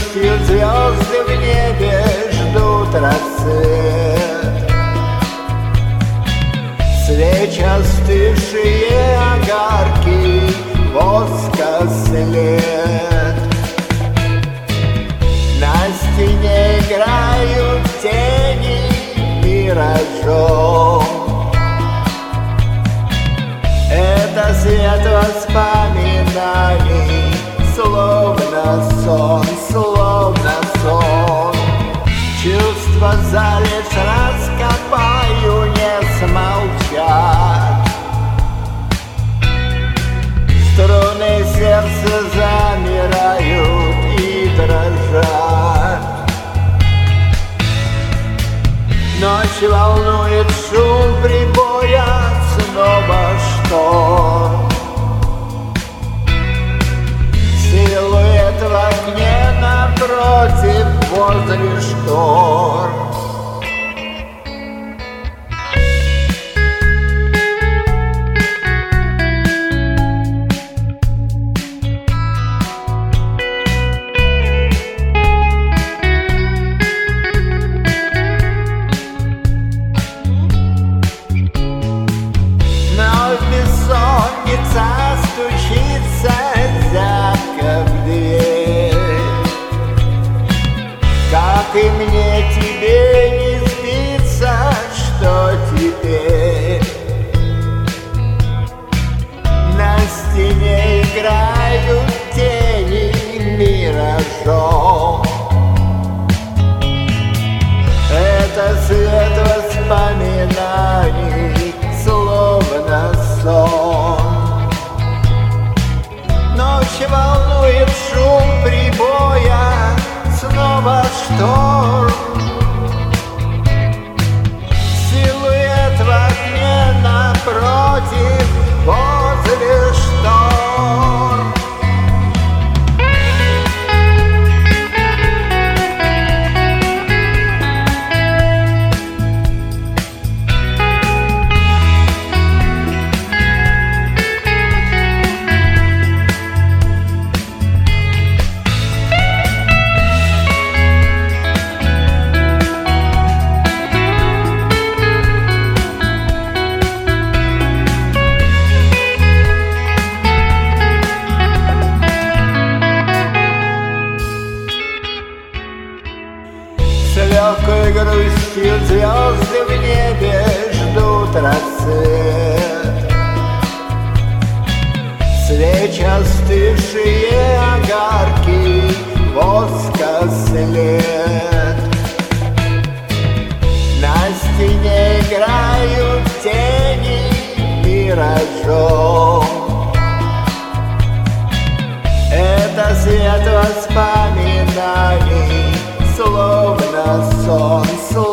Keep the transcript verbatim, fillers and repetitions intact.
грустью звезды в небе ждут рассвет. Свечи остывшие огарки, воска след. На стене играют тени миражом. Это свет воспоминаний, словно сон, словно сон. Чувства за лишь раскопаю, не смолчат. Струны сердца замирают и дрожат. Ночь волнует шум прибоя, снова шторм. Силуэт в окне напротив, возле штор. Бессонница стучится зябко в дверь. Как и мне, тебе не спится, что теперь? На стене играют тени миражом. Это свет воспоминаний, словно сон. Ночь волнует шум прибоя, снова шторм. Силуэт в окне напротив, возле штор. С легкой грустью звезды в небе ждут рассвет. Свечи остывшие огарки, воска след. На стене играют тени миражом. Это свет воспоминаний, словно сон.